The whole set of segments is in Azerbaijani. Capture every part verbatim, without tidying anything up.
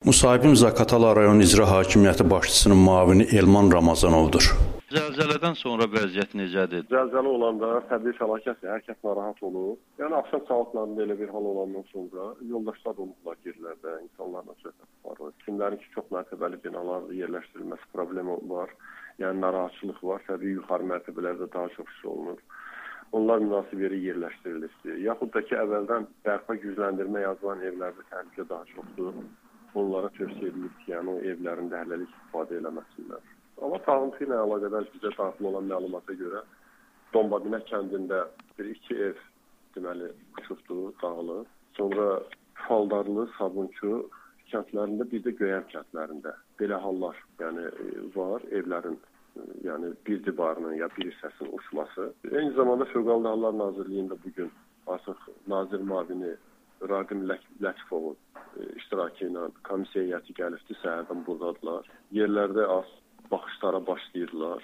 Müsahibim Zaqatala rayon İcra Hakimiyyəti başçısının müavini Elman Ramazanovdur. Zəlzələdən sonra vəziyyət necədir? Zəlzələ olanda təbii fəlakətdir, hər kəs narahat olur. Yəni axşam saatlarında elə bir hal olandan sonra yoldaşlar olublar yerlərdə, insanlarla söhbət var. Kimlərin ki, çox mərtəbəli binalarda yerləşdirilməsi problemi var. Yəni narahatçılıq var, təbii yuxarı mərtəbələrdə daha çox iş olunur. Onlar münasib yerə yerləşdirilibdir. Yaxud da ki, əvvəldən bərpa gücləndirmə yazılan evlərdə təhlükə daha çoxdur. Onlara tövsiyə edilir ki, yəni o evlərində hələlik istifadə eləməsinlər. Amma dağıntı ilə əlaqədar bizə daxil olan məlumata görə Dombabinə kəndində bir iki ev deməli uçubdu, dağılıb. Sonra Faldarlı, Sabunçu kəndlərində, bir də Göyər kəndlərində belə hallar yəni var, evlərin yəni bir divarının ya bir hissəsinin uçması. Eyni zamanda Fövqəladə Hallar Nazirliyində bugün artıq nazir müavini Raqim Lətifovun iştirakı ilə komissiya heyəti gəlibdi, səhərdən buradadılar. Yerlərdə az baxışlara başlayırlar.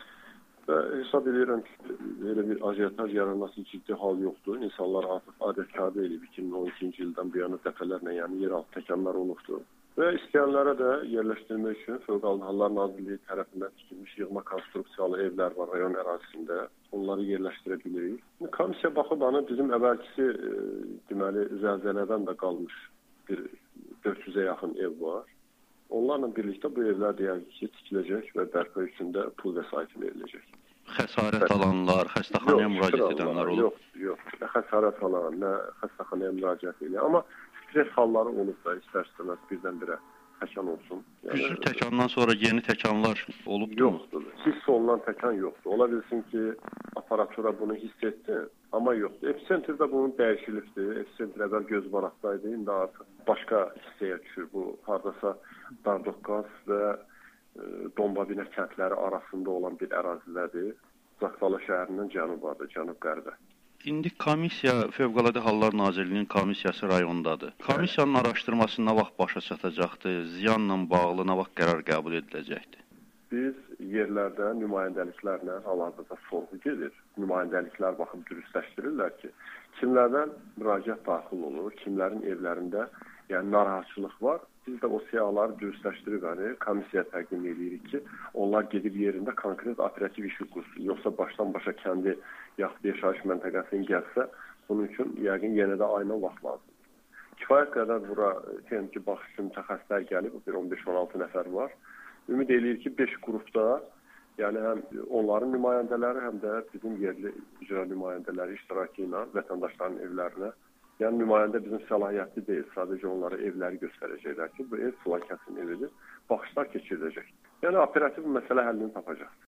Və hesab edirəm ki, elə bir ajitaj yaranması ciddi hal yoxdur. İnsanlar artıq adət-kadə eləyib iki min on ikinci ildən bu yana dəfələrlə yəni yeraltı təkanlar olubdur. Və istəyənlərə də yerləşdirmək üçün Fövqəladə Hallar Nazirliyi tərəfindən tikilmiş yığma konstruksiyalı evlər var rayon ərazisində. Onları yerləşdirə bilirik. Komissiya baxıb ana bizim əvvəlkisi e, deməli zəlzələdən də qalmış bir dörd yüzə yaxın ev var. Onlarla birlikdə bu evlər deyək ki, tikiləcək və bərpa üçün də pul vəsaiti veriləcək. Xəsarət alanlar, xəstəxanaya müraciət edənlər olub? Yox, yox. Nə xəsarət alan, nə xəstəxanaya müraciət edən. Amma stres halları olub da istər-istəməz birdən-birə təkan olsun. Yəni, güclü təkandan sonra yeni təkanlar olubdur mu? Yoxdur. Hiss olunan təkan yoxdur. Ola bilsin ki, aparatura bunu hiss etdi, amma yoxdur. Episentrdə bunun dəyişilibdir. Epicentr əvvəl göz baraqdaydı, indi artıq başqa hissəyə düşür. Bu, haradasa Dardoqqaz və e, Dombabinə kəndləri arasında olan bir ərazidədir. Zaqatala şəhərindən cənubadır, cənub-qərbə. İndi komissiya, Fövqəladə Hallar Nazirliyinin komissiyası rayondadır. Komissiyanın araşdırması nə vaxt başa çatacaqdır? Ziyanla bağlı nə vaxt qərar qəbul ediləcəkdir? Biz yerlərdə nümayəndəliklərlə hal-hazırda sorğu gedir. Nümayəndəliklər baxıb dürüstləşdirirlər ki, kimlərdən müraciət daxil olur, kimlərin evlərində yəni narahatçılıq var. Biz də o siyahıları dürüstləşdirib yəni komissiyaya təqdim edirik ki, onlar gedib yerində konkret operativ işi qursun. Yoxsa başdan başa kəndi yaxud yaşayış məntəqəsini gəlsə, bunun üçün yəqin yenə də ayına vaxt lazımdır. Kifayət qədər bura texniki baxış üçün mütəxəssislər gəlib, bir on beş on altı nəfər var. Ümid eləyir ki, beş qrupda, yəni həm onların nümayəndələri, həm də bizim yerli icra nümayəndələri iştirakı ilə vətəndaşların evlərinə, yəni nümayəndə bizim səlahiyyətli deyil, sadəcə onlara evləri göstərəcəklər ki, bu ev filan kəsin evidir, baxışlar keçiriləcək. Yəni operativ məsələ həllini tapacaq.